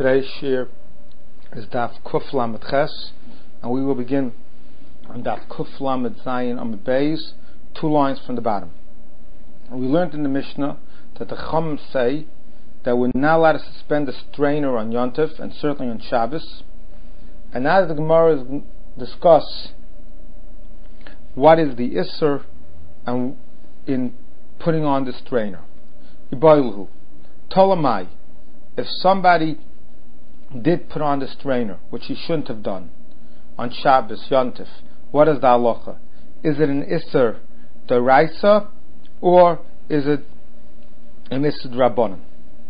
Today's shir is Daf Kuf Lamed Ches, and we will begin on Daf Kuf Lamed Zayin Amud Beis, 2 lines from the bottom. We learned in the Mishnah that the Chum say that we're not allowed to suspend the strainer on Yom Tov and certainly on Shabbos. And now that the Gemara discuss what is the Isser and in putting on the strainer. Iboilhu Tolamai, if somebody did put on the strainer, which he shouldn't have done, on Shabbos, Yom Tov, what is the halacha? Is it an Isser D'Oraisa, or is it an Isser D'Rabbanan?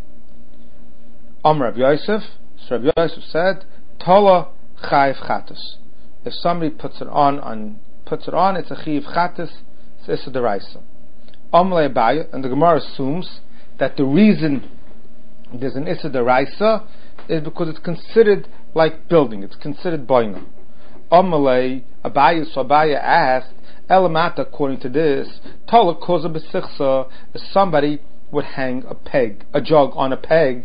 Rabbi Yosef, so Rabbi Yosef said, Tola Chayiv Chatus. If somebody puts it on, it's a Chayiv Chatus, it's Isser D'Oraisa. Abaya, and the Gemara assumes that the reason there's an Isser D'Oraisa is because it's considered like building, it's considered boina. Abaya asked, Elamata, according to this, Tola Koza B'Sichsa, if somebody would hang a jug on a peg,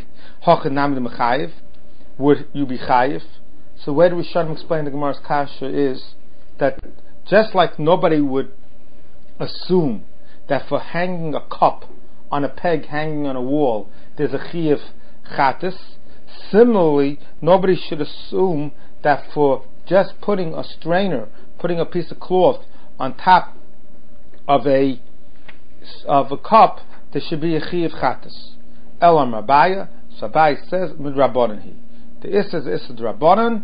would you be chayiv? So where do we start to explain the Gemara's kasha is that just like nobody would assume that for hanging a cup on a peg hanging on a wall there's a chayiv chatis, similarly nobody should assume that for just putting a strainer, putting a piece of cloth on top of a cup, there should be a chayiv chatis. Elam Rabaya, so Abai says midrabanan he. The Isser is Isser D'Rabbanan.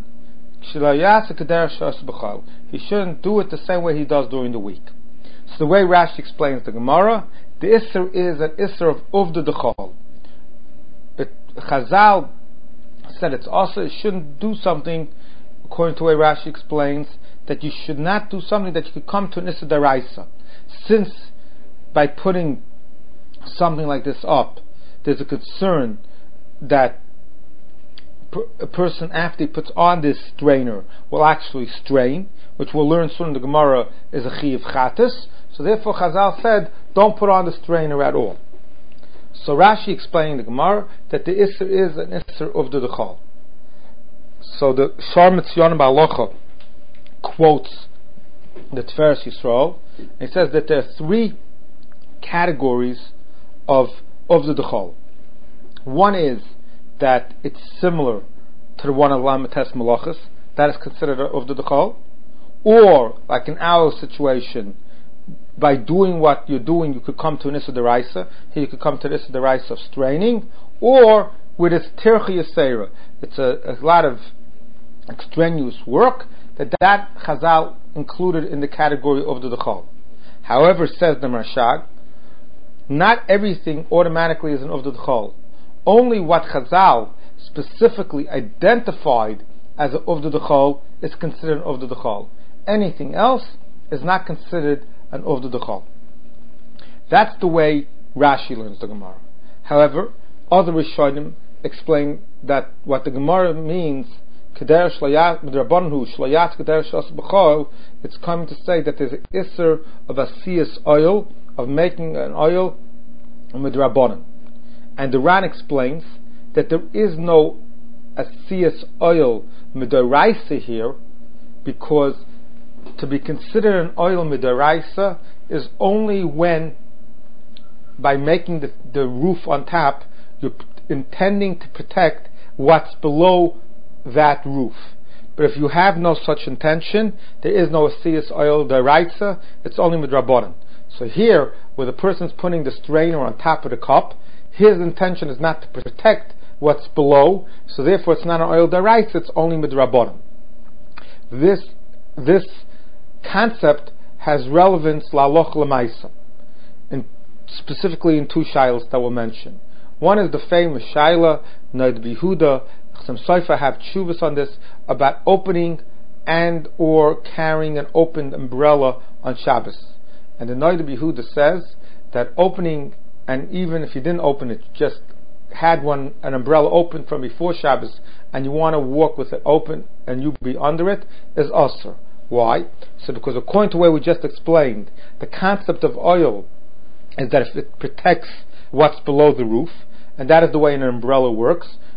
He shouldn't do it the same way he does during the week. So the way Rashi explains the Gemara, the Isser is an Isser of Uvda D'Chol. Chazal said it's also, it shouldn't do something, according to the way Rashi explains, that you should not do something that you could come to an Isser D'Oraisa. Since by putting something like this up, there's a concern that a person, after he puts on this strainer, will actually strain, which we'll learn soon in the Gemara is a Chayiv Chatis. So therefore Chazal said, don't put on the strainer at all. So Rashi explained the Gemara that the Isser is an Isser of the D'Chol. So the Shar Mitzion Ba'alocha quotes the Tiferes Yisrael, and he says that there are 3 categories of the D'Chol. One is that it's similar to the one of Lamates Malachas, that is considered of the D'Chol, or like in our situation, by doing what you're doing, you could come to an Isser D'Oraisa. Here you could come to an Isser D'Oraisa of straining, or with its Tirchi Yasera. It's a lot of extraneous work that Chazal included in the category of the D'Chol. However, says the Marshag, not everything automatically is an of the D'Chol. Only what Chazal specifically identified as an of the D'Chol is considered an of the D'Chol. Anything else is not considered an of the D'Chol. That's the way Rashi learns the Gemara. However, other Rishonim explain that what the Gemara means, it's coming to say that there's an Isser of Asiyas oil, of making an oil midrabanan. And the Ran explains that there is no Asiyas oil midoraisa here, because to be considered an oil midoraisa is only when, by making the roof on top, you're intending to protect what's below that roof. But if you have no such intention, there is no Asiyas oil midoraisa, it's only midrabanan. So here, where the person's putting the strainer on top of the cup, his intention is not to protect what's below, so therefore it's not an oil d'oraisa, it's only midrabanan. This concept has relevance la'aloch l'maisa, specifically in 2 shilas that we'll mention. One is the famous shaila, Noid Bihuda, some Sofer have tshuvas on this, about opening and or carrying an opened umbrella on Shabbos. And the Noid Bihuda says that opening, and even if you didn't open it, just had an umbrella open from before Shabbos, and you want to walk with it open and you be under it, is asur. Why? So because according to the way we just explained, the concept of oil is that if it protects what's below the roof, and that is the way an umbrella works,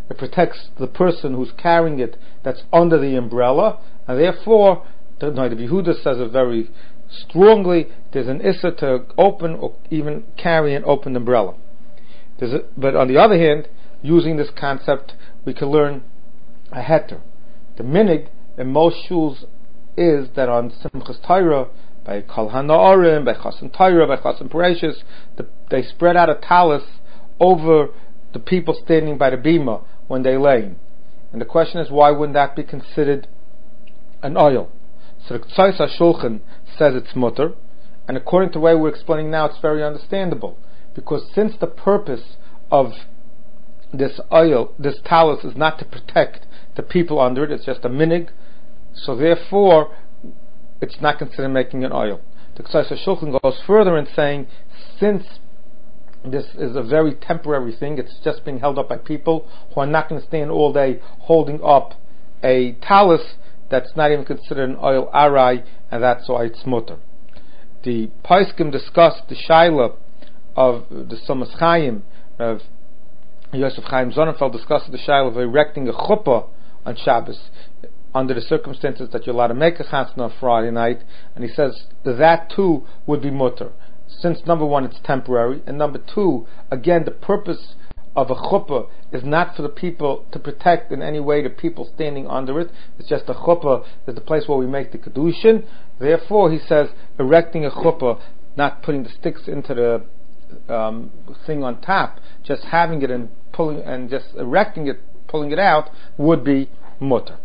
it protects the person who's carrying it that's under the umbrella, and therefore, the Yehuda says it very strongly, there's an issa to open or even carry an open umbrella. But on the other hand, using this concept, we can learn a heter. The minig in most shuls is that on Simchas Torah, by Kol HaNa'arim, by Chasen Torah, by Chasen Parashas, they spread out a talus over the people standing by the bima when they lay. And the question is, why wouldn't that be considered an oil? So the Tzais HaShulchan says it's mutter, and according to the way we're explaining now, it's very understandable, because since the purpose of this oil, this talus, is not to protect the people under it, it's just a minig, so therefore it's not considered making an oil. The Tzais HaShulchan goes further in saying, since this is a very temporary thing, it's just being held up by people who are not going to stand all day holding up a talus, that's not even considered an oil arai, and that's why it's mutter. The Paiskim discussed the shaila of the Somas Chaim, of Yosef Chaim Sonnenfeld discussed the shaila of erecting a chuppah on Shabbos, under the circumstances that you're allowed to make a chasna on Friday night, and he says that too would be mutter. Since number one, it's temporary, and number two, again, the purpose of a chuppah is not for the people to protect in any way the people standing under it. It's just a chuppah is the place where we make the kedushin. Therefore, he says, erecting a chuppah, not putting the sticks into the thing on top, just having it and pulling and just erecting it, pulling it out, would be mutter.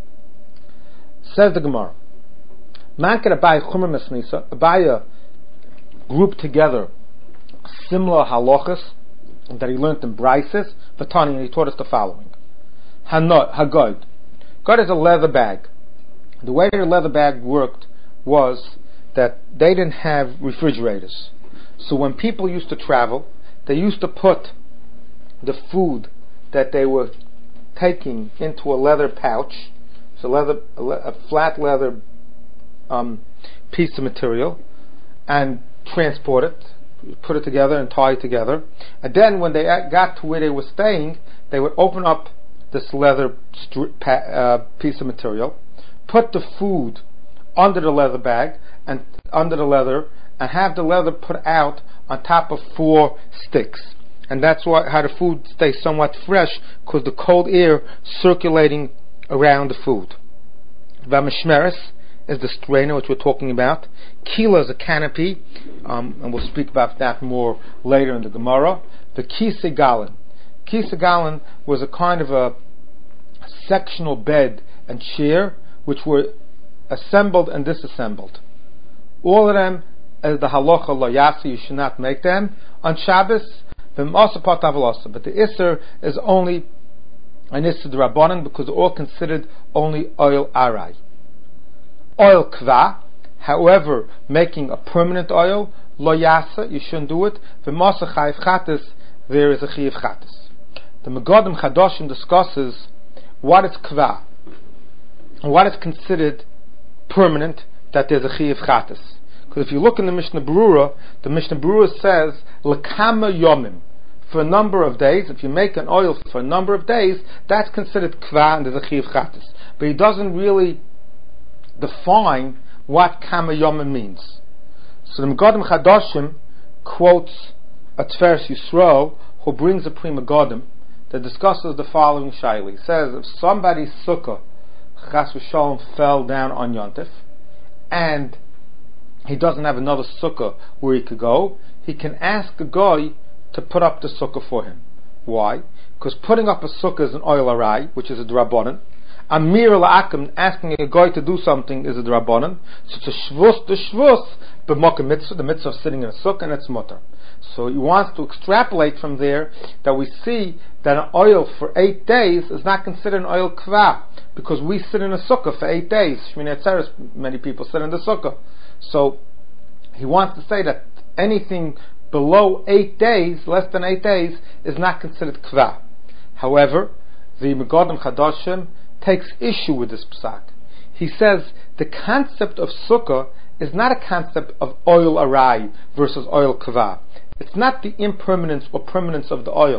Says the Gemara, man can abaya chumer mesnisa, abaya group together similar halachas that he learned in Brises, Vatani, and he taught us the following. Hagod. God is a leather bag. The way the leather bag worked was that they didn't have refrigerators. So when people used to travel, they used to put the food that they were taking into a leather pouch, so a flat leather piece of material, and transport it, put it together and tie it together. And then when they got to where they were staying, they would open up this leather piece of material, put the food under the leather bag and under the leather, and have the leather put out on top of 4 sticks. And that's how the food stays somewhat fresh, because the cold air circulating around the food. Vamishmeres is the strainer, which we're talking about. Kila is a canopy, and we'll speak about that more later in the Gemara. The Kisegalin. Kisegalin was a kind of a sectional bed and chair, which were assembled and disassembled. All of them, as the halacha lo yasi, you should not make them on Shabbos. But the Isser is only an Isser d'Rabbanan, because they're all considered only oil arai. Oil kva, however, making a permanent oil, lo yasa, you shouldn't do it. V'masa chayiv chatas, there is a chayiv chatas. The Megadim Chadoshim discusses what is kva, and what is considered permanent, that there's a chayiv chatas. Because if you look in the Mishnah Berurah says, l'kama yomim, for a number of days. If you make an oil for a number of days, that's considered kva, and there's a chayiv chatas. But he doesn't really define what kama yomim means. So the Megadim Chadoshim quotes a Tveres Yisro, who brings a Pri Megadim, that discusses the following shaila. He says, if somebody's sukkah, chas v'shalom, fell down on Yontif, and he doesn't have another sukkah where he could go, he can ask a guy to put up the sukkah for him. Why? Because putting up a sukkah is an oil arai, which is a drabonin. Amir la'akim, asking a guy to do something, is a drabonin. So it's a shvus, the shvus, b'mokim mitzvah, the mitzvah of sitting in a sukkah, and it's mutter. So he wants to extrapolate from there that we see that an oil for 8 days is not considered an oil kva, because we sit in a sukkah for 8 days. Shmini Atzeres, many people sit in the sukkah. So he wants to say that anything below 8 days, less than 8 days, is not considered kva. However, the Megadim Chadoshim takes issue with this psak. He says the concept of sukkah is not a concept of oil arai versus oil kava. It's not the impermanence or permanence of the oil.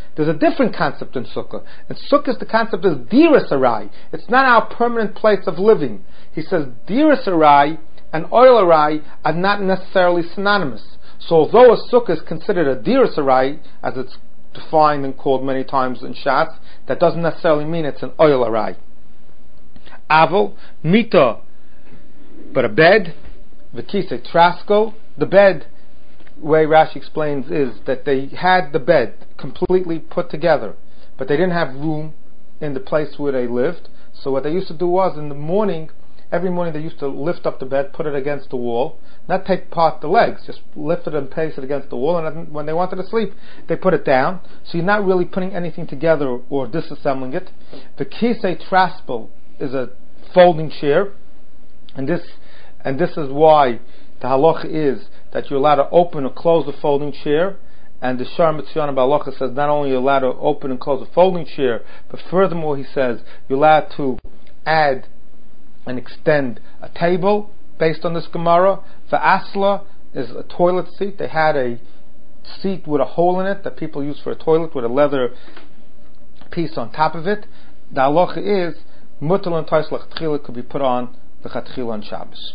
There's a different concept in Sukkah. In Sukkah, the concept is Dira Sarai. It's not our permanent place of living. He says Dira Sarai and Oil Arai are not necessarily synonymous. So although a Sukkah is considered a Dira Sarai, as it's defined and called many times in Shatz, that doesn't necessarily mean it's an Oil Arai. Aval, Mita, but a bed, V'kise Trasko, the bed, way Rashi explains is that they had the bed completely put together, but they didn't have room in the place where they lived. So what they used to do was, in the morning, every morning they used to lift up the bed, put it against the wall, not take apart the legs, just lift it and place it against the wall, and then when they wanted to sleep, they put it down. So you're not really putting anything together or disassembling it. The Kisei Traspel is a folding chair, and this is why the halacha is that you're allowed to open or close the folding chair, and the Shar Mitzvah Balacha says not only you're allowed to open and close the folding chair, but furthermore he says you're allowed to add and extend a table based on this Gemara. The Asla is a toilet seat. They had a seat with a hole in it that people use for a toilet with a leather piece on top of it. The halacha is mutal and tais lechatchila could be put on the chatchila on Shabbos.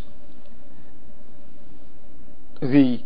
The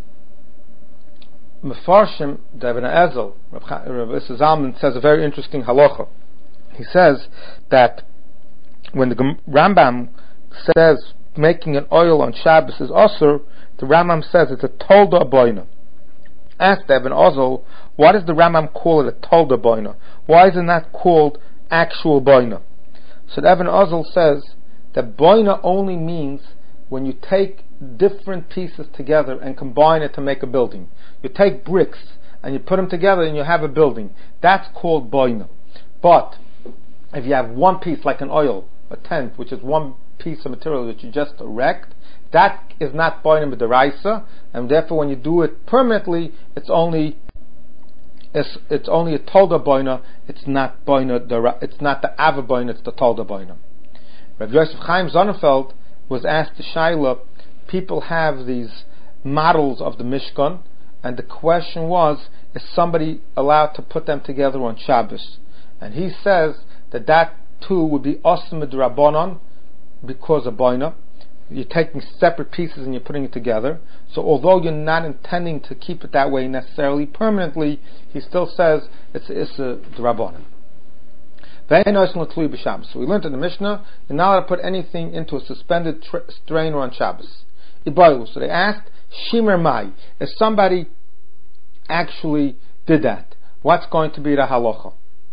Mefarshim, the Ibn Ezel, Rav Zalman says a very interesting halacha. He says that when the Rambam says making an oil on Shabbos is osur, the Rambam says it's a tolda boina. Asked Ibn Ezel, why does the Rambam call it a tolda boina? Why is it not called actual boina? So Ibn Ezel says that boina only means when you take different pieces together and combine it to make a building. You take bricks and you put them together and you have a building. That's called boina. But if you have one piece, like an oil, a tent, which is one piece of material that you just erect, that is not boina b'deraisa, and therefore when you do it permanently, it's only a tolda boina. It's not boina. It's not the ava boina. It's the tolda boina. Rav Yosef Chaim Sonnenfeld was asked to Shaila, people have these models of the Mishkan, and the question was, is somebody allowed to put them together on Shabbos? And he says that too would be osam d'Rabbanan because of boina. You're taking separate pieces and you're putting it together. So although you're not intending to keep it that way necessarily permanently, he still says it's a d'Rabbanan. So we learned in the Mishnah, you're not allowed to put anything into a suspended strainer on Shabbos. So they asked, Shimer Mai, if somebody actually did that, what's going to be the halacha?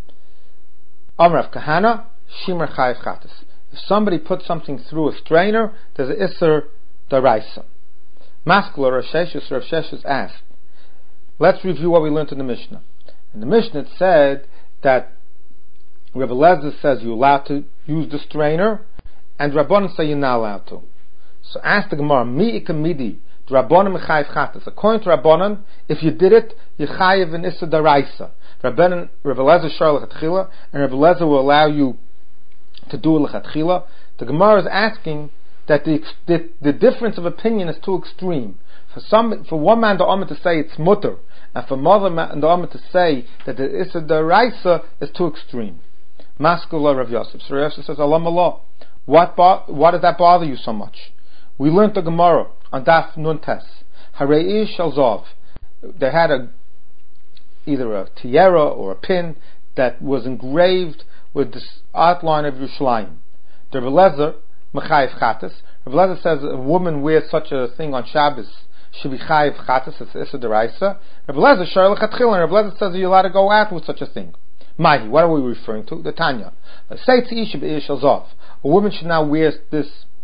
Amrav Kahana, Shimer Chayiv Chatas. If somebody puts something through a strainer, there's an Isser Daraisa. Maskula Rav Sheshes asked, let's review what we learned in the Mishnah. In the Mishnah it said that Rebbe Lezer says you're allowed to use the strainer, and Rabbanan say you're not allowed to. So ask the Gemara, Mi ikamidi, Rabbanan mechayiv chatas. According to Rabbanan, if you did it, you chayiv in issa daraisa. Rebbe Lezer shar lechatchila, and Rebbe Lezer will allow you to do it lechatchila. The Gemara is asking that the difference of opinion is too extreme. For one man the Omer to say it's mutter, and for another man the Omer to say that the issa daraisa is too extreme. Maskula Rav Yosef. So Rav Yosef says, Alam Allah. Why does that bother you so much? We learned the Gemara on Daf Nun Tes. Harei Shalzov. They had either a tiara or a pin that was engraved with this outline of Yerushalayim. The Rebbe Lezer, Mechayiv Chatas. Rebbe Lezer says a woman wears such a thing on Shabbos should be Chayiv Chatas. It's Issa Deraisa. Rebbe Lezer Shar Lechatchila, and Rebbe Lezer says you're allowed to go out with such a thing. Mahi, what are we referring to? The Tanya. Say to Isha Be'ir Shalzov. A woman should now wear this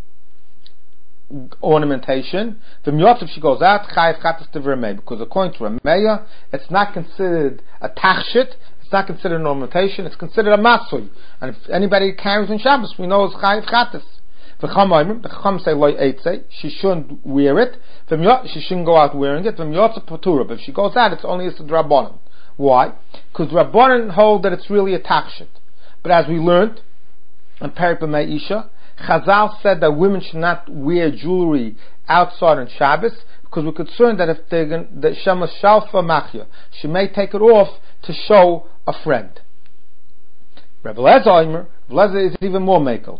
ornamentation. The Miyotzav, she goes out, Chayiv Chatas Devremei, because according to Rameya, it's not considered a tachshit, it's not considered an ornamentation, it's considered a masui. And if anybody carries on Shabbos, we know it's Chayiv Chatas. The Chacham say Loi Eitze, she shouldn't wear it. She shouldn't go out wearing it. The Miyotzav Patura, but if she goes out, it's only a Drabonim. Why? Because Rabbanan hold that it's really a tachshit. But as we learned in Perek B'mei Isha, Chazal said that women should not wear jewelry outside on Shabbos, because we're concerned that if they're going, that Shema Shalfa Machya, she may take it off to show a friend. Rebbe Lezer is even more makel.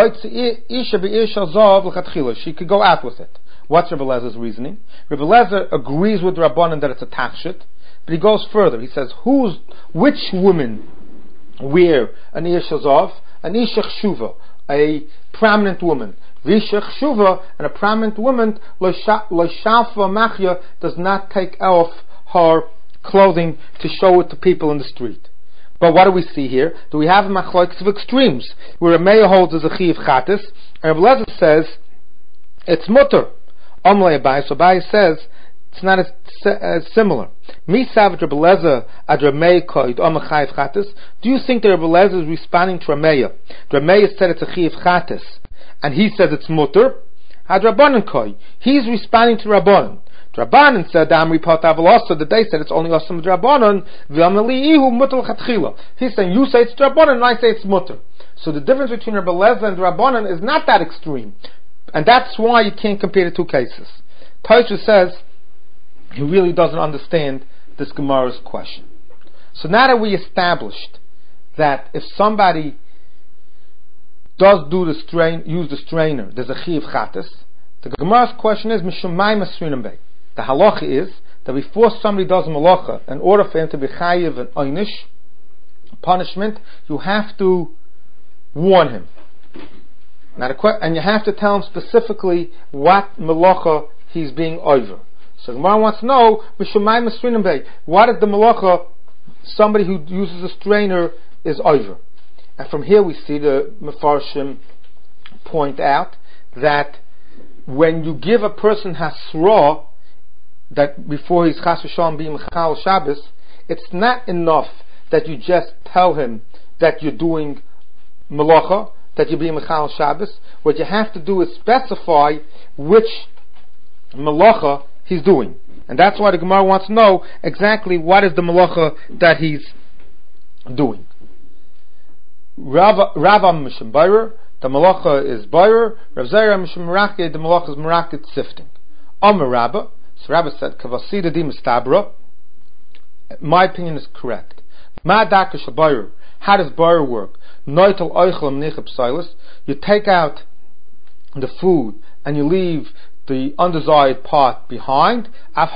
She could go out with it. What's Rebbe Lezer's reasoning? Rebbe Lezer agrees with Rabbanan that it's a tachshit, but he goes further. He says, which women wear an Ish Azov? An Isha Chshuva, a prominent woman. Visha Chshuva, and a prominent woman, Lo Shalfa Machya, does not take off her clothing to show it to people in the street. But what do we see here? Do we have a machlokes of extremes, where a mayor holds as a chiv chatis, and Rebbe Lezer says it's mutter. Omle Abai, so Abai says it's not as similar. Mi saved Rebbe Lezer ad Ramei koid omachayiv chatis. Do you think that Rebbe Lezer is responding to Rameya? Rameya said it's a chiv chatis, and he says it's mutter. Ad Rabbanan koi. He's responding to Rabbanan. Rabbanan said Amri Patav also that they said it's only Osam Rabbanan. V'amaliihu mutter l'chatchila. He's saying you say it's Rabbanan and I say it's mutter. So the difference between Rebbe Lezer and Rabbanan is not that extreme, and that's why you can't compare the two cases. Tosfos says he really doesn't understand this Gemara's question. So now that we established that if somebody does use the strainer, there's a chiv chatas. The Gemara's question is Mishumay Masrinam Bey. The halacha is that before somebody does malacha, in order for him to be chayiv and einish, punishment, you have to warn him. And you have to tell him specifically what malacha he's being over. So the Gemara wants to know, Mishumay Masrinam Bey, what is the malacha somebody who uses a strainer is over? And from here we see the Mefarshim point out that when you give a person hasra, that before he's chas v'shalom being mechal Shabbos, it's not enough that you just tell him that you're doing malacha, that you're being mechal Shabbos. What you have to do is specify which malacha he's doing, and that's why the Gemara wants to know exactly what is the malacha that he's doing. Rava Mishum Bayrer, the malacha is Bayrer. Rav Zera Mishum Merakid, the malacha is Merakid sifting. Amar Rabba, so Rabba said, Kavasida di Mistabra. My opinion is correct. Ma Dakash Bayrer, how does Bayrer work? Noitel Oichel Nichab Silas. You take out the food and you leave the undesired part behind. Here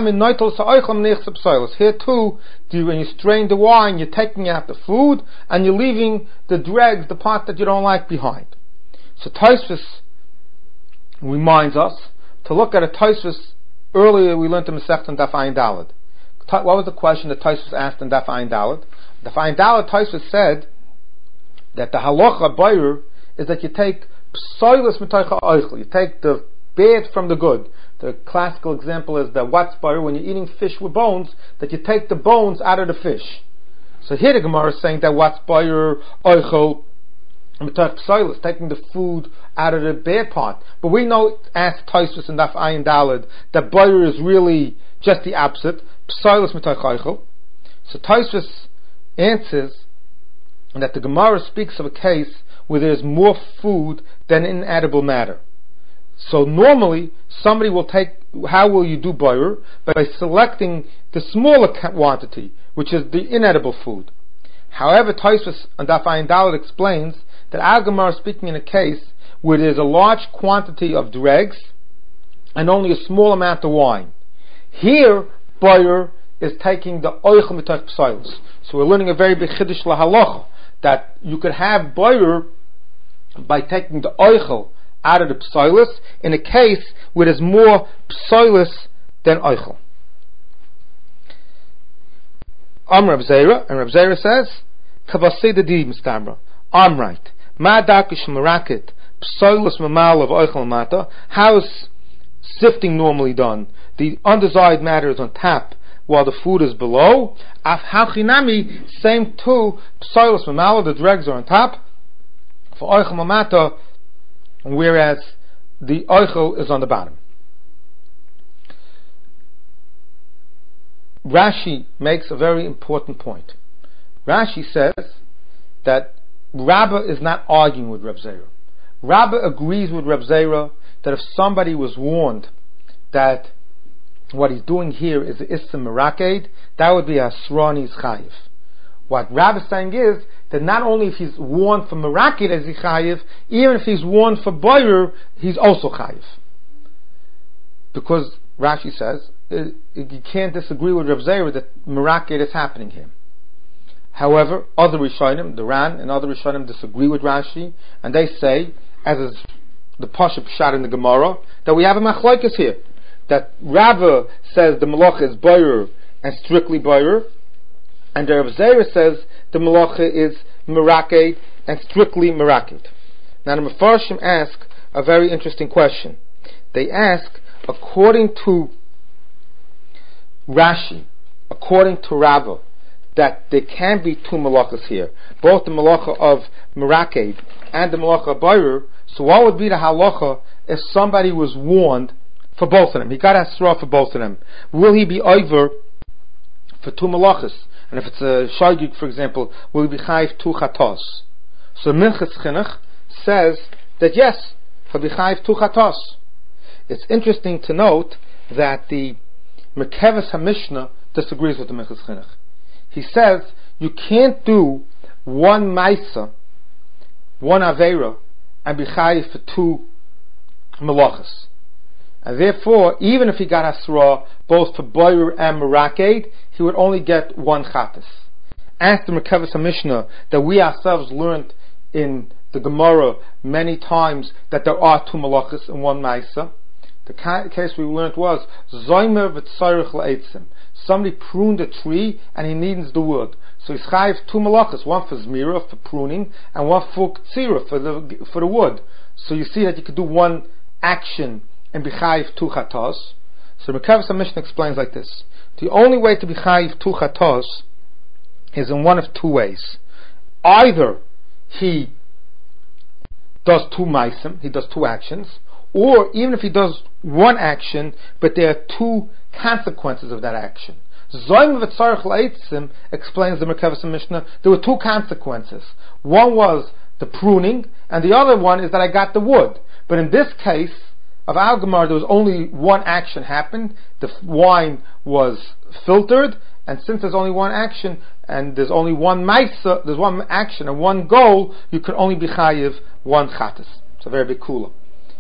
too, when you strain the wine, you're taking out the food and you're leaving the dregs, the part that you don't like, behind. So Tosfos reminds us to look at a Tosfos. Earlier we learned in Masechta Daf Ayin Daled. What was the question that Tosfos asked in Daf Ayin Daled? Daf Ayin Daled, Tosfos said that the halacha bayur is that you take psoilus mitocha oichel. You take the bad from the good. The classical example is that what's bayur when you're eating fish with bones, that you take the bones out of the fish. So here the Gemara is saying that what's bayur oichel mitoch psoilus, taking the food out of the bad part. But we know, as Tosfos and Daf Ayin Daled, that bayur is really just the opposite. Psoilus mitoch oichel. So Tosfos answers that the Gemara speaks of a case where there's more food than inedible matter. So normally, somebody will take, how will you do bayur? By selecting the smaller quantity, which is the inedible food. However, Tosfos and Daf Ayin Daled explains that our Gemara is speaking in a case where there's a large quantity of dregs and only a small amount of wine. Here, bayur is taking the oichel mitoch psoilus. So we're learning a very big chiddush lahalacha, that you could have bayur by taking the oichel out of the psoilus in a case where there's more psoilus than oichel. Rab Zera, and Rab Zera says, Kavasida di mistabra. I'm right. Ma dakish merakit psoilus mamal of oichel mata. How is sifting normally done? The undesired matter is on top while the food is below. Af hachinami, same too. Psoilus mamal, the dregs are on top. For oichel mamata, whereas the oichel is on the bottom. Rashi makes a very important point. Rashi says that Rabba is not arguing with Reb Zera. Rabba agrees with Reb Zera that if somebody was warned that what he's doing here is the Issa Meraked, that would be a Srani's Chayiv. What Rav is saying is that not only if he's warned for Meraked is he Chayiv, even if he's warned for Boyer, he's also Chayiv. Because Rashi says, you can't disagree with Rav Zera that Meraked is happening here. However, other Rishonim, the Ran and other Rishonim disagree with Rashi, and they say, as is the Pashup shot in the Gemara, that we have a Machlokes here. That Rava says the Malacha is Boyer and strictly Boyer, and the Rav Zera says the Malacha is Meraked and strictly Meraked. Now the Mefarshim ask a very interesting question. They ask, according to Rashi, according to Rava, that there can be two malachas here, both the malacha of Meraked and the malacha of Boyer. So what would be the halacha if somebody was warned for both of them? He got asra for both of them. Will he be over for two malachas? And if it's a shagig, for example, will he be chayiv two chatos? So Minchas Chinuch says that yes, he'll be chayiv two chatos. It's interesting to note that the Merkeves HaMishnah disagrees with the Minchas Chinuch. He says you can't do one Maisa, one Aveira, and be chayiv for two malachas. And therefore, even if he got Asra both for Boyer and Meraked, he would only get one Chatas. As the Merkeves HaMishnah that we ourselves learned in the Gemara many times that there are two malachas in one Maisa, the case we learned was Zoymer v'tzarich la'etzim. Somebody pruned a tree and he needs the wood, so he's chayiv two malachas, one for zmira, for pruning, and one for ktsira, for the wood. So you see that you could do one action and be chayiv two chatos. So the Merkeves HaMishnah explains like this: the only way to be chayiv two chatos is in one of two ways. Either he does two maisim, he does two actions, or even if he does one action, but there are two consequences of that action. Zoyim v'tzarich la'etzim explains the Merkeves HaMishnah, there were two consequences. One was the pruning, and the other one is that I got the wood. But in this case of our Gemara, there was only one action happened. The wine was filtered, and since there's only one action, and there's only one maisa, there's one action and one goal, you can only be chayiv one chatas. It's a very big kula.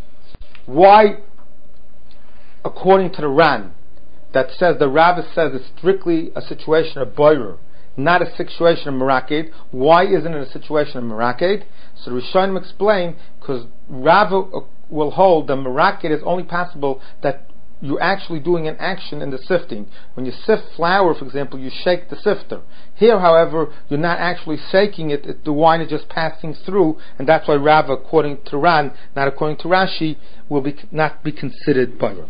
Why, according to the Ran, that says the Rabbis says it's strictly a situation of Boyer, not a situation of Meraked? Why isn't it a situation of Meraked? So the Rishonim explain, because Rava will hold that Meraked is only possible that you're actually doing an action in the sifting. When you sift flour, for example, you shake the sifter. Here, however, you're not actually shaking it, the wine is just passing through, and that's why Rava, according to Ran, not according to Rashi, will not be considered Boyer.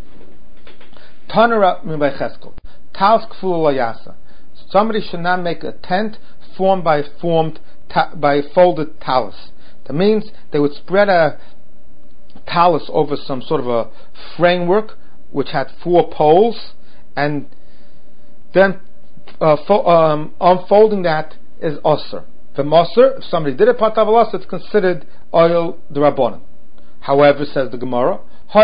Tanara Mibay Cheskel. Talis Kfula Layasa. Somebody should not make a tent formed by a folded talus. That means they would spread a talus over some sort of a framework which had four poles, and then unfolding that is osir. The Moser, if somebody did a patav osir, it's considered oil d'Rabbanan. However, says the Gemara,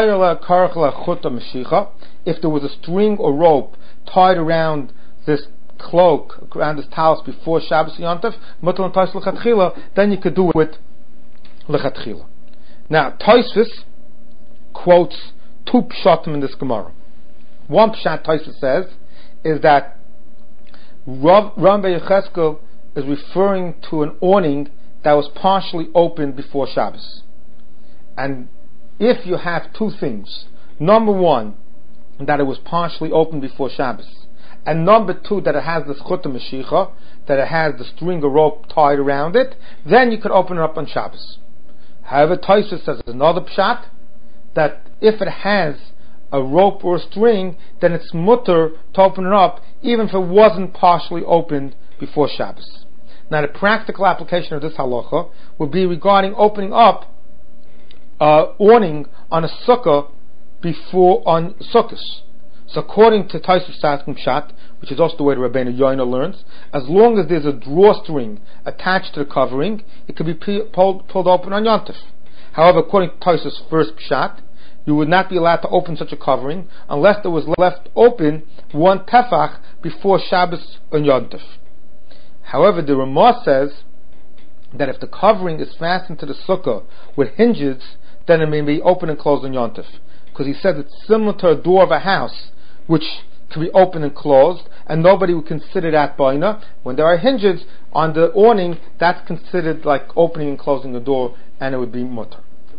if there was a string or rope tied around this cloak, around this talus before Shabbos Yontif, then you could do it with lechatchila. Now, Tosfos quotes two pshatim in this Gemara. One pshat Tosfos says is that Rambam Yecheskel is referring to an awning that was partially opened before Shabbos. And if you have two things, number one, that it was partially opened before Shabbos, and number two, that it has the Schut Mashicha, that it has the string or rope tied around it, then you could open it up on Shabbos. However, Tosfos says another pshat, that if it has a rope or a string, then it's mutter to open it up, even if it wasn't partially opened before Shabbos. Now, the practical application of this halacha would be regarding opening up awning on a sukkah on Sukkos. So according to Tosfos Saskim Pshat, which is also the way the Rabbeinu Yoina learns, as long as there's a drawstring attached to the covering, it can be pulled open on Yontif. However, according to Tosfos' first Pshat, you would not be allowed to open such a covering unless there was left open one tefach before Shabbos and Yom Tov. However, the Ramah says that if the covering is fastened to the sukkah with hinges, then it may be open and closed on Yom Tov. Because he said it's similar to a door of a house, which can be open and closed, and nobody would consider that baina. When there are hinges on the awning, that's considered like opening and closing the door, and it would be mutter.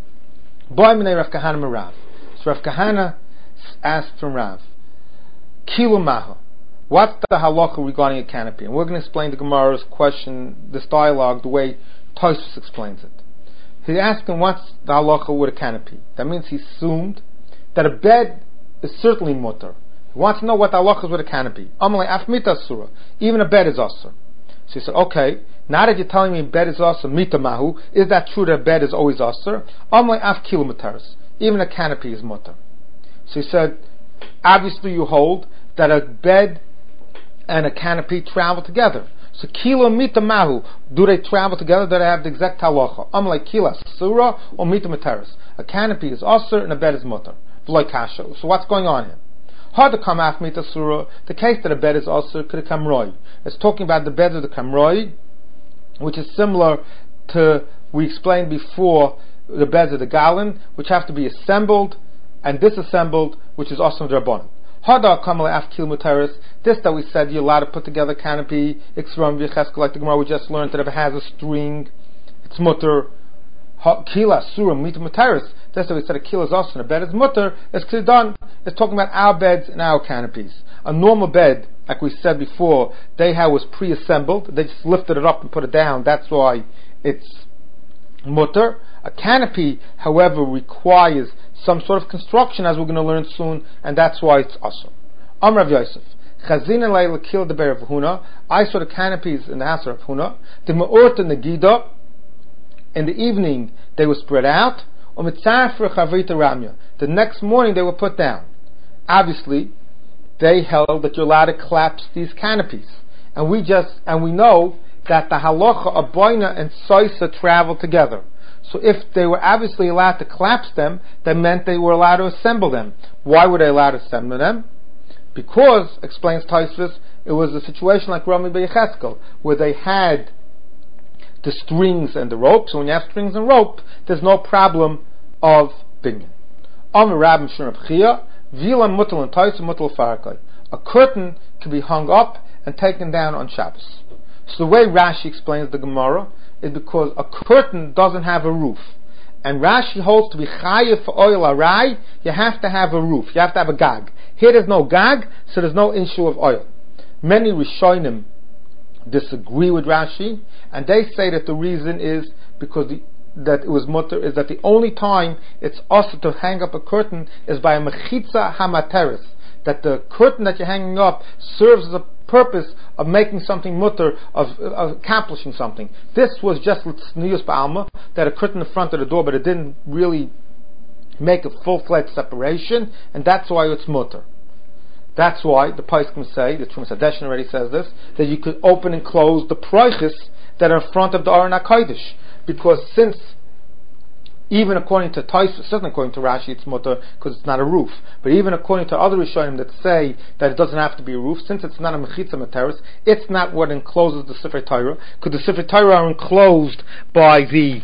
Boy Rav Kahana Merav. So Rav Kahana asked from Rav, Kilu Maha, what's the halacha regarding a canopy? And we're going to explain the Gemara's question, this dialogue, the way Tosfos explains it. He asked him, what's the halacha with a canopy? That means he assumed that a bed is certainly mutter. He wants to know what the halacha is with a canopy. Amalei af mita surah. Even a bed is asur. So he said, okay, now that you're telling me bed is asur, mita mahu, is that true that a bed is always asur? Amalei af kilometers. Even a canopy is mutter. So he said, obviously you hold that a bed and a canopy travel together. So kilo mita mahu, do they travel together? Do they have the exact halacha? Amalei kila surah or mita materis. A canopy is asur and a bed is mutter. V'loi kasha. So what's going on here? Hard to come af mita surah. The case that a bed is asur could come kamroi. It's talking about the beds of the kamroi, which is similar to, we explained before, the beds of the galin, which have to be assembled and disassembled, which is also drabonim. Hada kamale af kil mutaris. This that we said you're allowed to put together canopy, Ixram v'cheskel, like the Gemara we just learned, that if it has a string, it's mutter. Kila surah mita mutaris. This that we said a kila is also and a bed is mutter. It's done. It's talking about our beds and our canopies. A normal bed, like we said before, was pre-assembled. They just lifted it up and put it down. That's why it's mutter. A canopy, however, requires some sort of construction, as we're going to learn soon, and that's why it's asur. Rav Yosef, Chazina leila kil de ber Rav Huna. I saw the canopies in the house of Rav Huna. The me'orta negida. In the evening they were spread out. Umitzafra chavrita ramya. The next morning they were put down. Obviously, they held that you're allowed to collapse these canopies, and we know that the halacha of boina and soisa travel together. So if they were obviously allowed to collapse them, that meant they were allowed to assemble them. Why were they allowed to assemble them? Because, explains Tosfos, it was a situation like Rami B'Yecheskel, where they had the strings and the rope. So when you have strings and rope, there's no problem of binyan. A curtain can be hung up and taken down on Shabbos. So the way Rashi explains the Gemara is because a curtain doesn't have a roof. And Rashi holds to be chayiv for oil arai, you have to have a roof, you have to have a gag. Here there's no gag, so there's no issue of oil. Many Rishonim disagree with Rashi, and they say that the reason is because that it was mutter, is that the only time it's also to hang up a curtain is by a mechitza hamateris, that the curtain that you're hanging up serves as a purpose of making something mutter, of accomplishing something. This was just tznius ba'alma, that a curtain in front of the door, but it didn't really make a full-fledged separation, and that's why it's mutter. That's why the Poskim say, the Trumas Hadeshin already says this, that you could open and close the proiches that are in front of the Aron HaKodesh, because since even according to Tosfos, certainly according to Rashi, it's mutter because it's not a roof. But even according to other Rishonim that say that it doesn't have to be a roof, since it's not a mechitza materis, it's not what encloses the Sefer Torah, because the Sefer Torah are enclosed by the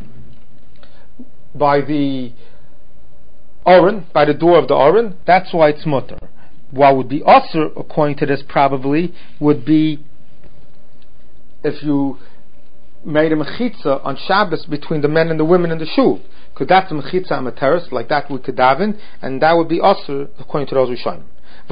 Aron, by the door of the Aron. That's why it's mutter. What would be asur, according to this, probably would be if you made a mechitza on Shabbos between the men and the women in the shul, because that's a mechitza amateris, like that we could daven, and that would be asur according to those Rishonim.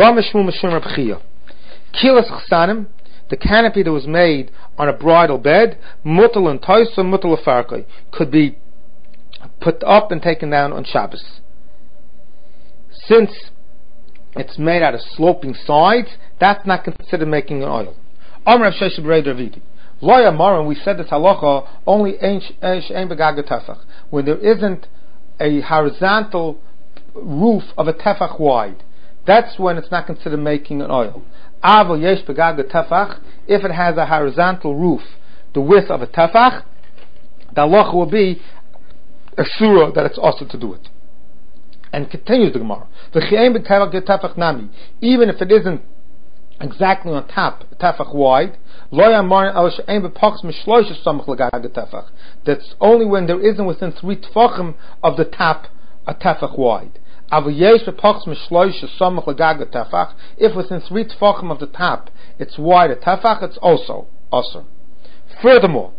Kilas chsanim, the canopy that was made on a bridal bed, mutal and taisa, mutal afarkai, could be put up and taken down on Shabbos. Since it's made out of sloping sides, that's not considered making an oil. Amr Sheshe B'rei Davidi. Loya Maran, we said this halacha only when there isn't a horizontal roof of a tefach wide. That's when it's not considered making an oil. Aval yesh begag tefach, if it has a horizontal roof, the width of a tefach, the halacha will be a surah that it's also to do it. And continues the Gemara. Even if it isn't exactly on top, tefach wide, that's only when there isn't within 3 tefachim of the top a tefach wide. If within 3 tefachim of the top it's wide a tefach, it's also osur. Furthermore,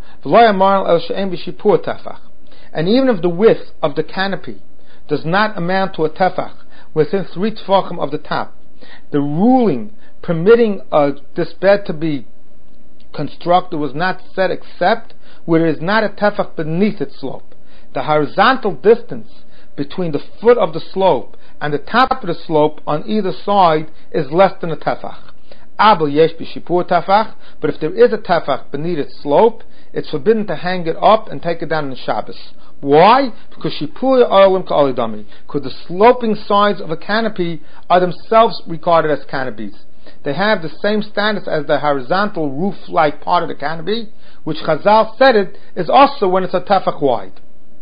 and even if the width of the canopy does not amount to a tefach within 3 tefachim of the top, the ruling permitting this bed to be constructed was not set except where there is not a tefach beneath its slope. The horizontal distance between the foot of the slope and the top of the slope on either side is less than a tefach. But if there is a tefach beneath its slope, it's forbidden to hang it up and take it down on Shabbos. Why? Because the sloping sides of a canopy are themselves regarded as canopies. They have the same status as the horizontal roof-like part of the canopy, which Chazal said it is also when it's a tefach wide.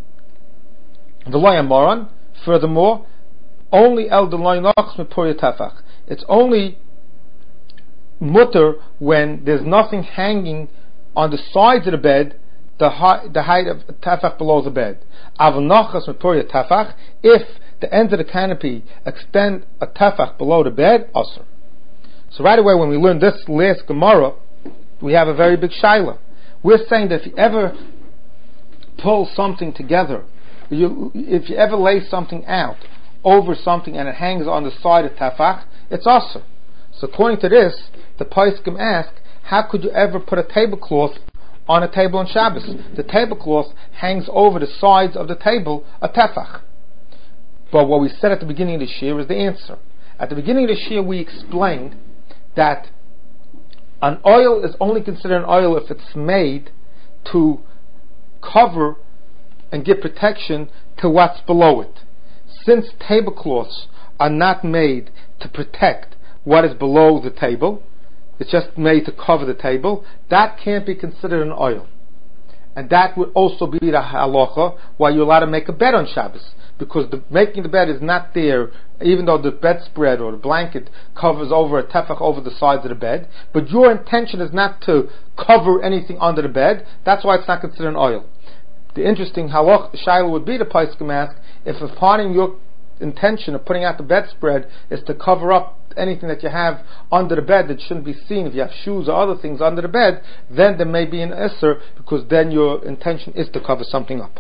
Furthermore, only it's only mutter when there's nothing hanging on the sides of the bed, the height of tefach below the bed. If the ends of the canopy extend a tefach below the bed, asur. So right away when we learn this last Gemara, we have a very big shaila. We're saying that if you ever pull something together, if you ever lay something out over something and it hangs on the side of tefach, it's asur. So according to this, the poskim ask, how could you ever put a tablecloth on a table on Shabbos? The tablecloth hangs over the sides of the table, a tefach. But what we said at the beginning of the shir is the answer. At the beginning of the shir we explained that an oil is only considered an oil if it's made to cover and give protection to what's below it. Since tablecloths are not made to protect what is below the table, it's just made to cover the table, that can't be considered an oil. And that would also be the halacha why you're allowed to make a bed on Shabbos. Because making the bed is not there, even though the bedspread or the blanket covers over a tefach over the sides of the bed, but your intention is not to cover anything under the bed, that's why it's not considered an oil. The interesting shaila would be the poskim ask, if a part of your intention of putting out the bedspread is to cover up anything that you have under the bed that shouldn't be seen, if you have shoes or other things under the bed, then there may be an isser, because then your intention is to cover something up.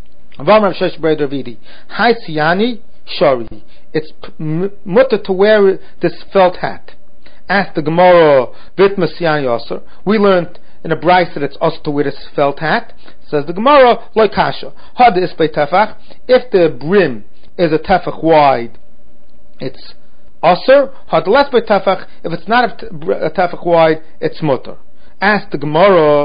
It's mutter to wear this felt hat. Ask the Gemara, we learned in a brayso that it's us to wear this felt hat. Says the Gemara, loy kasha. If the brim is a tefach wide, it's asur. If it's not a tefach wide, it's mutter. Ask the Gemara,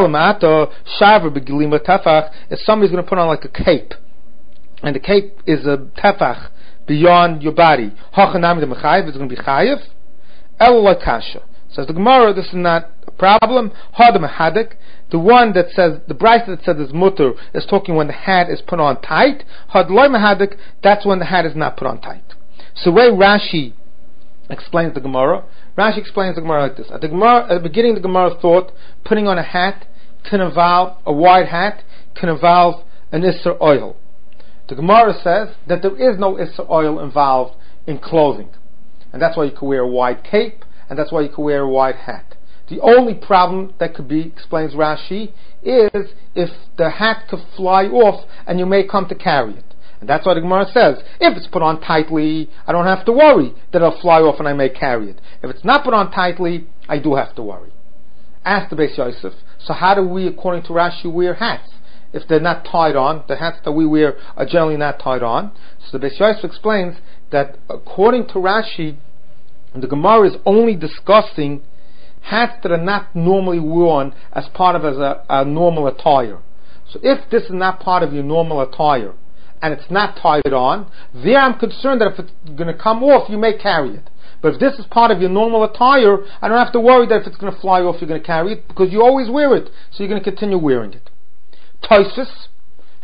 if somebody's going to put on like a cape, and the cape is a tefach beyond your body, it's going to be chayiv. Says the Gemara, this is not a problem. The one that says, the brayso that says is mutter, is talking when the hat is put on tight. That's when the hat is not put on tight. So the way Rashi explains the Gemara, Rashi explains the Gemara like this. At the beginning the Gemara thought putting on a hat can involve, a wide hat can involve an Isser oil. The Gemara says that there is no Isser oil involved in clothing. And that's why you can wear a wide cape, and that's why you can wear a wide hat. The only problem that could be, explains Rashi, is if the hat could fly off and you may come to carry it. And that's why the Gemara says, if it's put on tightly, I don't have to worry that it'll fly off and I may carry it. If it's not put on tightly, I do have to worry. Ask the Beis Yosef, so how do we, according to Rashi, wear hats? If they're not tied on, the hats that we wear are generally not tied on. So the Beis Yosef explains that according to Rashi, the Gemara is only discussing hats that are not normally worn as part of a normal attire. So if this is not part of your normal attire, and it's not tied on, there I'm concerned that if it's going to come off, you may carry it. But if this is part of your normal attire, I don't have to worry that if it's going to fly off, you're going to carry it, because you always wear it, so you're going to continue wearing it. Tosfos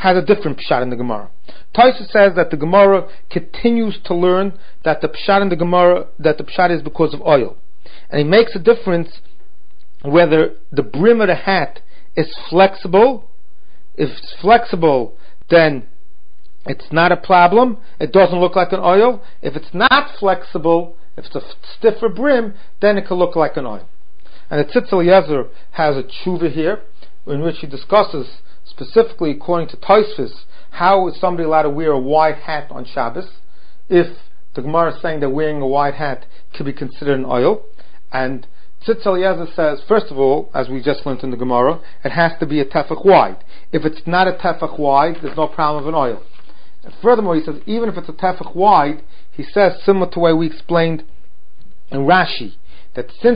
has a different pshat in the Gemara. Tosfos says that the Gemara continues to learn that the pshat in the Gemara, that the pshat is because of oil. And he makes a difference whether the brim of the hat is flexible. If it's flexible, then it's not a problem. It doesn't look like an oil. If it's not flexible, if it's a stiffer brim, then it can look like an oil. And the Tzitz Eliezer has a tshuva here, in which he discusses specifically, according to Tosfos, how is somebody allowed to wear a wide hat on Shabbos, if the Gemara is saying that wearing a wide hat could be considered an oil. And Tzitz Eliezer says, first of all, as we just learned in the Gemara, it has to be a tefach wide. If it's not a tefach wide, there's no problem of an oil. And furthermore, he says, even if it's a tefach wide, he says, similar to the way we explained in Rashi, that since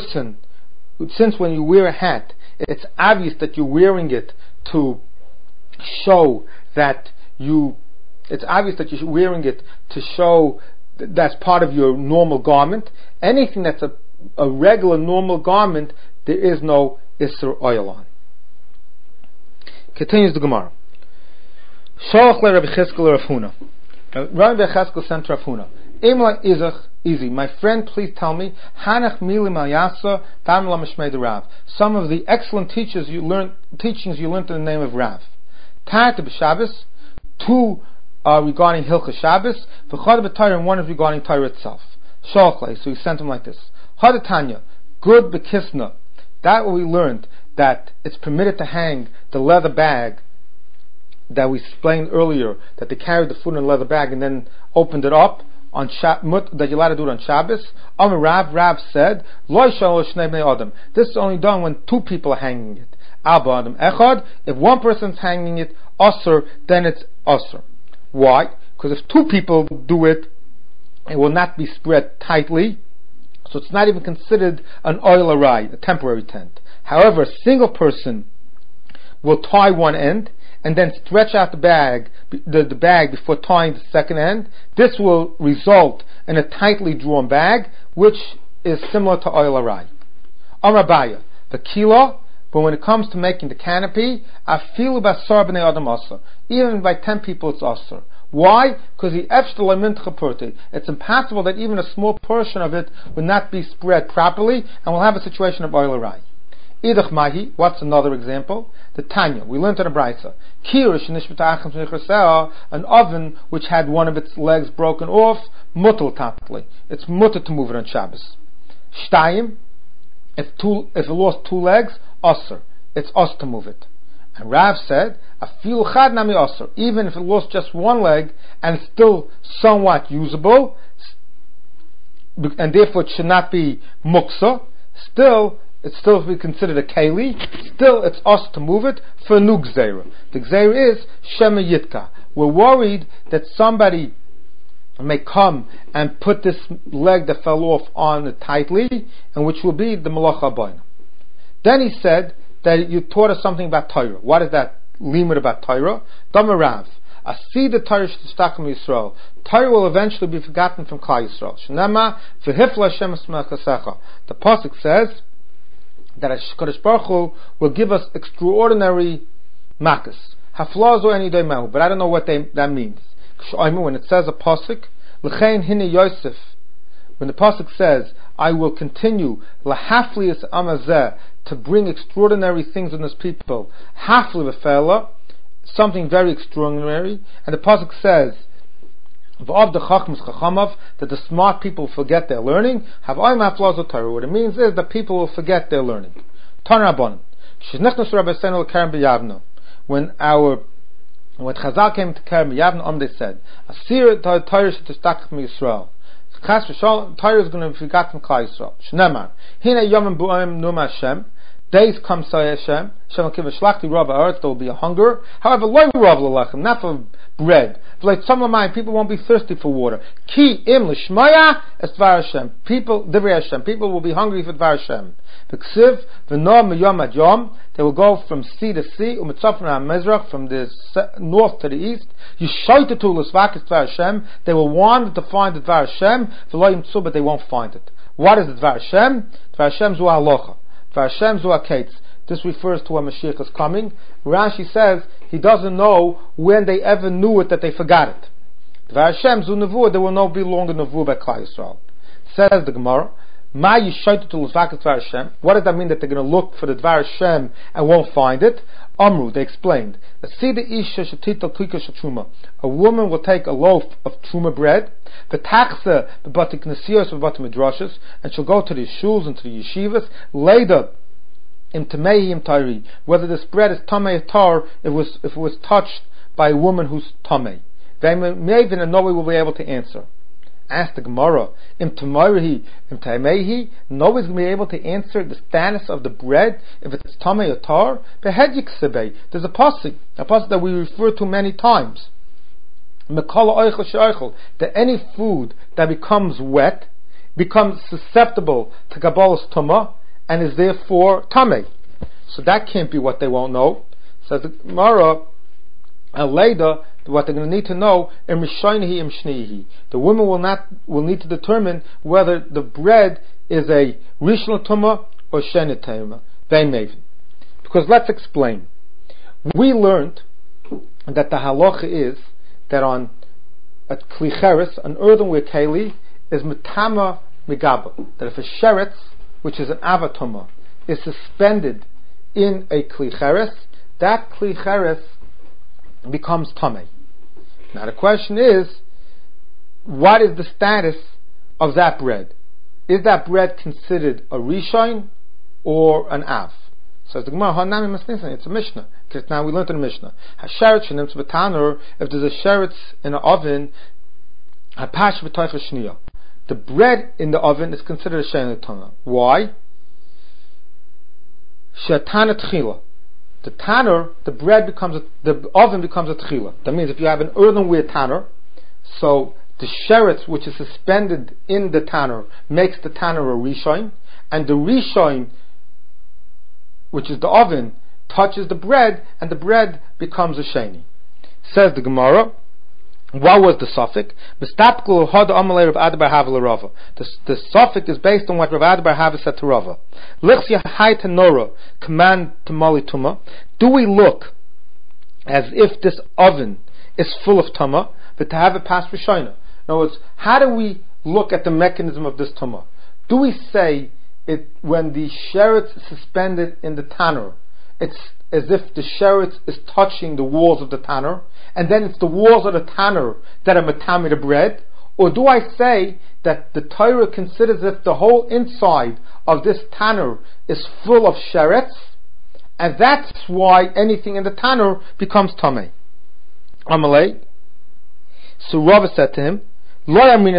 when you wear a hat, it's obvious that you're wearing it to show that it's obvious that you're wearing it to show that's part of your normal garment. Anything that's a regular normal garment, there is no Isser oil on. Continues the Gemara. Sholach le Rabbi Chizkel Rav Huna. Rabbi Chizkel sent to Rav Huna. Imla izach easy. My friend, please tell me, Hanach milim al yasa tam la mishmei Rav. Some of the excellent teachings you learned in the name of Rav. Ta'at b'Shabbos, two are regarding Hilchah Shabbos, v'chad b'Torah, and one is regarding Torah itself. Sholchle, so he sent him like this. Hadatanya, good b'Kisna. That we learned that it's permitted to hang the leather bag that we explained earlier, that they carried the food in a leather bag and then opened it up on that you're allowed to do it on Shabbos. Rav said, Lo shalosh shnei bnei adam. This is only done when two people are hanging it. Alba adam echad. If one person's hanging it, osur, then it's osur. Why? Because if two people do it, it will not be spread tightly, so it's not even considered an oil arai, a temporary tent. However, a single person will tie one end and then stretch out the bag before tying the second end. This will result in a tightly drawn bag, which is similar to oil arai. Amrabaya, the kilo, but when it comes to making the canopy, afilu basar b'nei adam asar. Even by 10 people, it's asar. Why? Because it's impossible that even a small portion of it would not be spread properly, and we'll have a situation of oil arai. Idach mahi, what's another example? The Tanya, we learned in a Braisa. Kirish an oven which had one of its legs broken off, mutal tatli. It's mutter to move it on Shabbos. Shtayim, if it lost 2 legs, osir. It's os to move it. And Rav said, afilu chad nami osir. Even if it lost just 1 leg and it's still somewhat usable, and therefore it should not be muksa, it's still be considered a keli. Still, it's us to move it for nu gzeira. The gzeira is shema yitka. We're worried that somebody may come and put this leg that fell off on it tightly, and which will be the malacha abayna. Then he said that you taught us something about Torah. What is that limit about Torah? Damarav. I see the Torah sh'tishtakim Yisrael. Torah will eventually be forgotten from Klal Yisrael. Shnema v'hifla Hashem esmechasecha. The pasuk says that HaKadosh Baruch Hu will give us extraordinary makas. Haflazo any day mahu, but I don't know what that means. When it says a pasuk, l'chein hine Yosef, when the pasuk says, I will continue lahaflius amazeh, to bring extraordinary things on this people, hafli v'fela, something very extraordinary, and the pasuk says, V'av dechachmas chachamav, that the smart people forget their learning. Have I maflazo Torah. What it means is that people will forget their learning. Tanarabon. When Chazal came to Kerem Yavna, they said, Asir Torah sh'tishtach Yisrael. Torah is going to be forgotten from Klal Yisrael. Shnemar. Hine yomim bu'im num Hashem. Days come, say Hashem. Hashem will give a shlachti rav ha'aretz. There will be a hunger. However, lo rav l'lechem, not for bread. Like some of mine, people won't be thirsty for water. Ki im l'shmaya es dvar Hashem. People, divrei Hashem. People will be hungry for dvar Hashem. V'ksiv v'no miyom ad yom. They will go from sea to sea. U'mitzofim ha'mezrach, from the north to the east. Yishoytetu l'svak es dvar Hashem. They will wander to find the dvar Hashem. V'lo yimtzu, but they won't find it. What is the dvar Hashem? Dvar Hashem zu ha'alocha. Dvar Hashem zu ha'ketz. this refers to when Mashiach is coming. Rashi says he doesn't know when they ever knew it that they forgot it. Dvar Hashem zu nevuah, there will no be longer nevuah by Klal Yisrael. Says the Gemara, Ma yishaytu to l'zvaket Dvar Hashem. What does that mean that they're going to look for the Dvar Hashem and won't find it? Amru, they explained. A woman will take a loaf of truma bread, and she'll go to the shuls and to the yeshivas, later whether this bread is tamei tar if it was touched by a woman who's tamei. They may even no one will be able to answer. Ask the Gemara, nobody's going to be able to answer the status of the bread if it's tamei or tar. There's a pasuk that we refer to many times. That any food that becomes wet becomes susceptible to Kabbalah's tumah and is therefore tamei. So that can't be what they won't know. Says the Gemara, later, what they're going to need to know, the woman will need to determine whether the bread is a rishon tumah or sheni tumah. They may. Because let's explain. We learned that the halacha is that on a klicheres, an earthenware keli, is metama migaba. That if a sheretz, which is an avatuma, is suspended in a klicheres, that klicheres becomes tamei. Now the question is, what is the status of that bread? Is that bread considered a rishon or an av? Says the Gemara, it's a Mishnah. Because now we learned in the Mishnah. If there's a sheretz in an oven, the bread in the oven is considered a sheni tana. Why? The tanner, the oven becomes a tchila. That means if you have an earthenware tanner, so the sheretz which is suspended in the tanner makes the tanner a rishon, and the rishon, which is the oven, touches the bread, and the bread becomes a sheni. Says the Gemara, what was the suffix? The suffix is based on what Rav Ad bar Hava said to Rava. Command to malituma. Do we look as if this oven is full of tuma, but to have it pass rishona? In other words, how do we look at the mechanism of this tuma? Do we say it when the sheretz is suspended in the tanner, it's as if the sheretz is touching the walls of the tanner, and then it's the walls of the tanner that are matami the bread? Or do I say that the Torah considers if the whole inside of this tanner is full of sheretz, and that's why anything in the tanner becomes tamei? Amalei. So Rava said to him, we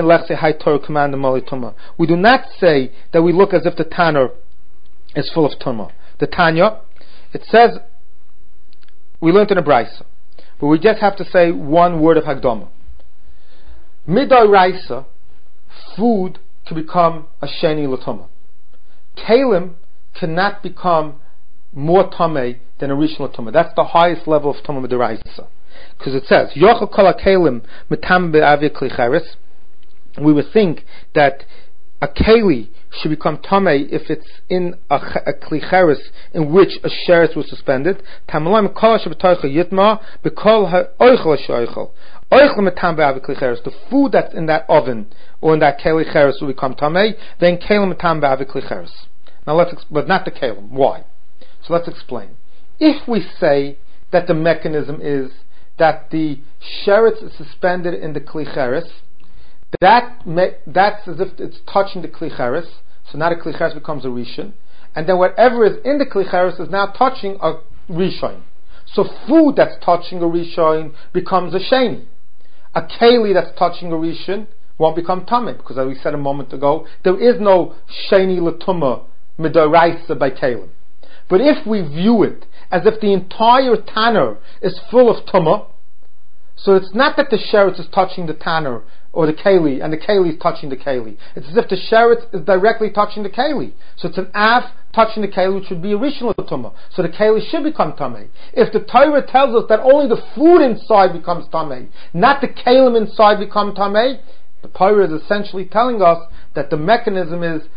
do not say that we look as if the tanner is full of tumah. The Tanya, it says, we learned in a Braisa, but we just have to say one word of Hagdama. Midai Raisa, food can become a sheni l'tumah. Kalim cannot become more tamei than a rishon l'tumah. That's the highest level of tumah midaraisa. Because it says, Yochel kol ha-kalim mitam be'avi klicheres. We would think that a keli should become tamei if it's in a klicheres in which a sheretz was suspended. Tamalayim kol ha-shabatoicha yitma bekol ha-oichel ha-shoichel. The food that's in that oven or in that keli cheres will become tamei. Then kelim mitam be'avi klicheres. Now but not the kelim. Why? So let's explain. If we say that the mechanism is that the sheretz is suspended in the klicheres, that's as if it's touching the klicheres. So now the klicheres becomes a rishon, and then whatever is in the klicheres is now touching a rishon. So food that's touching a rishon becomes a sheni. A keli that's touching a rishon won't become tamei, because as we said a moment ago, there is no sheni l'tumah midoraisa by kelim. But if we view it as if the entire tanner is full of tumah, so it's not that the sheretz is touching the tanner or the keli, and the keli is touching the keli. It's as if the sheretz is directly touching the keli. So it's an av touching the keli, which would be a rishon l'tumah. So the keli should become tamei. If the Torah tells us that only the food inside becomes tamei, not the kelim inside become tamei, the Torah is essentially telling us that the mechanism is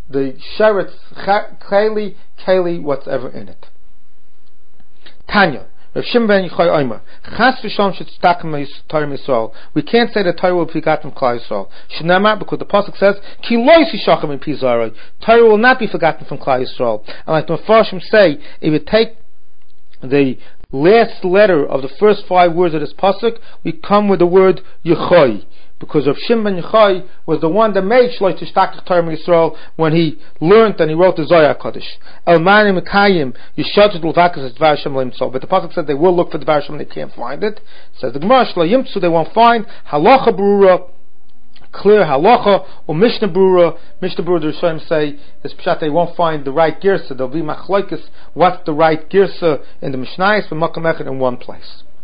the sheretz keli, whatever in it. Tanya. Rav Shimon ben Yochai Omer, Chas v'shalom shetakim Torah Yisrael. We can't say that Torah will be forgotten from Klal Yisrael. Shnamar, because the pasuk says, Ki lo yishachim in Pizaroi. Torah will not be forgotten from Klal Yisrael. And like the Mefarshim say, if you take the last letter of the first 5 words of this pasuk, we come with the word Yochai. Because Rav Shimon ben Yochai was the one that made Shloi Tishtachach Torah Yisrael when he learned and he wrote the Zohar Kodesh. El Mani Mekayim Yishatzut L'Vakas Dvar Hashem L'Yimtzo. But the pasuk said they will look for the Dvar Hashem, they can't find it. It says the Gemara Shlo Yimtzu, they won't find Halacha Brura, clear Halacha, or Mishnah Brura. Mishnah Brura, the Rishonim say is pshat, they won't find the right girsa. There'll be machlokes what's the right girsa in the Mishnayos, but Makom Echad in one place.